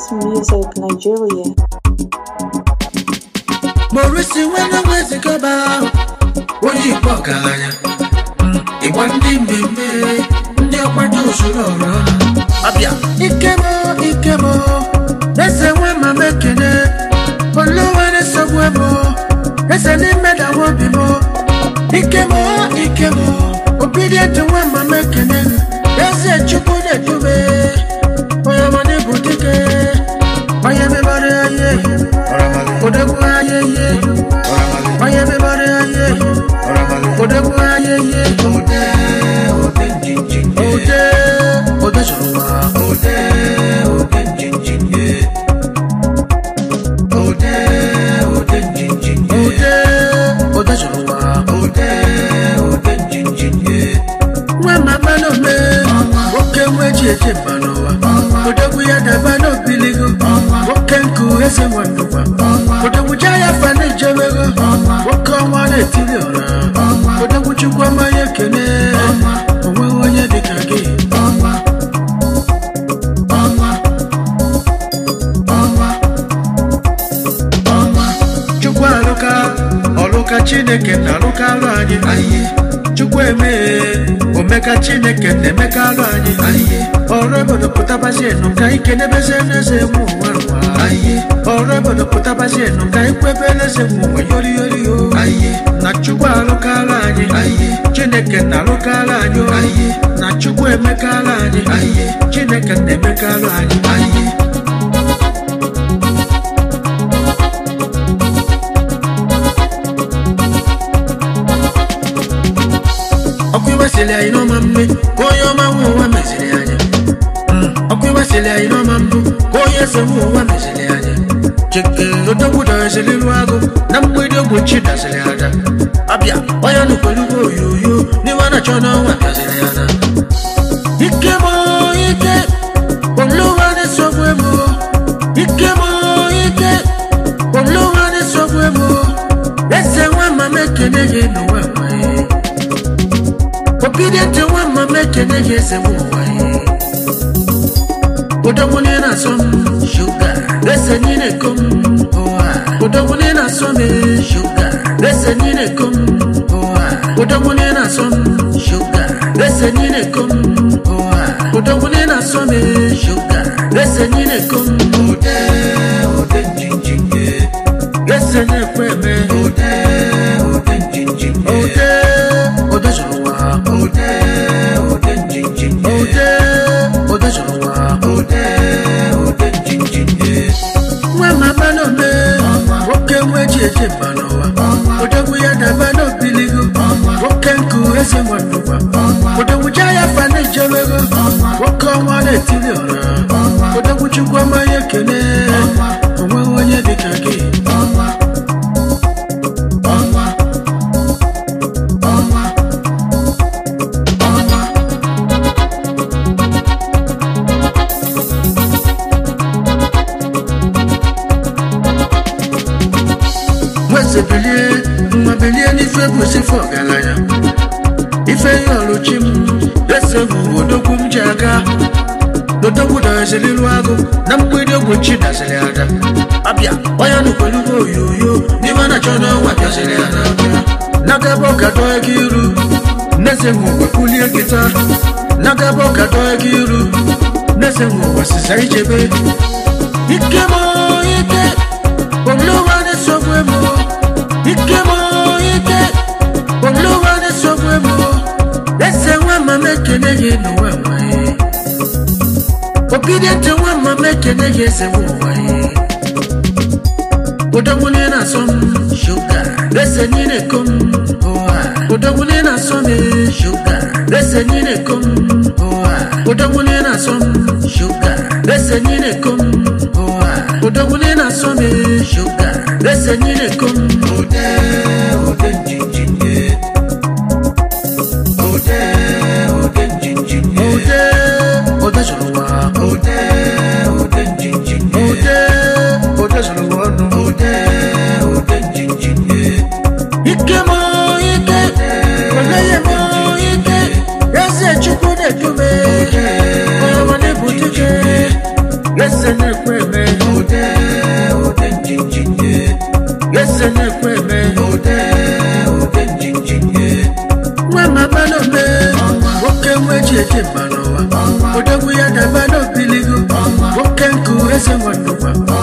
House Music Nigeria. Morisi wena wezi kaba Oji pokalanya Iwandi mbimbe Ndi okwajo usuloro Abia Ikemo Nese wema mekene Oluwa nese wemo Nese ni meda wabimo Ikemo Obedient to wema mekene Nese chukune tume Oya mani butike Oya mebare aye Odebu aye Oya mebare aye Odebu aye Ode jinjin Ode shuruma Ode jinjin Ode jinjin Ode shuruma Ode jinjin Wema bano me Woke mweji eche banowa Odebu ya dabano biligo Woke nku ese wanduwa Odebu jaya fane jomego Woke wane tiliora Odebu chukwa maye kene Owe wanye dikage Chukwa oluka chineke na aluka alu anyi aye Chukwa eme omeka chineke na emeka alu anyi aye Orebodo putabasi enu ka ike nebeze neze muwarwa aye Orebodo putabasi enu ka ikwebeleze muwa yori yo aye Na chukwa aluka alu anyi aye Chineke na aluka alu anyi aye Na chukwa emeka alu anyi aye Chineke na emeka alu anyi aye Wasile ino mambe koyo mawu wa mesile anya Okwi wasile ino mambu koyo semu wa mesile anya Cheke odobu da sele luago na mwedo buchi da sele ada Abia oya nukolugo yoyo ni wana chona wa sele ada Ikemo Oluwa ne sogwemo Ikemo Oluwa ne sogwemo Ese wa mamekene ye no wa Obedient to one mama can yes and why. Put a one in a some sugar, listen in a cum. Put a one in a some sugar, listen in a cum. Put a one in a some sugar, listen in a cum. Put a one in a some sugar, listen in a cum. Ode jinjin, listen a queme. Ode jinjin, Ode shuruma Ode jinjin Ode shuruma Ode jinjin Wema bano me Woke mweji eche banowa Ode buya da bano biligo Woke nku ese wanduwa Ode wujaya fane jomego Woke wane tiliora Ode wuchukwa maye kene Owe wanye dikage Mabelie ni febu si fogalaya Ife yolo chim Lesebu odoku mjaga Dodoku da sele luago na mkwede oguchi da sele ada Abia, oya nukwelugo yoyo Ni wana chona wapya sele ada Nagabo kato ekiru Nesengu wakulie kita Nagabo kato ekiru Nesengu wasisa ichebe Ikemo Oluwa ne sogwemo Ikemo Oluwa ne sogwemo Ese wema mekene ye no wema Obedient to wema mekene ye se wema Odogune na som sugar Lese nine kum Odogune na som sugar Lese nine kum Odogune na som sugar Lese nine kum Odogune na some sugar Lese nine kum Ode jinjin Ode jinjin Ode shuruma Ode jinjin Ode shuruma Ode jinjin Ikemo Oleyemo Yese chukune kume Oya wane butike Lese ne kweme kweme ode njinjinye mama balombe woke mwejeje balowa odogwu ya dabalo biligo woke nkurese wanduwa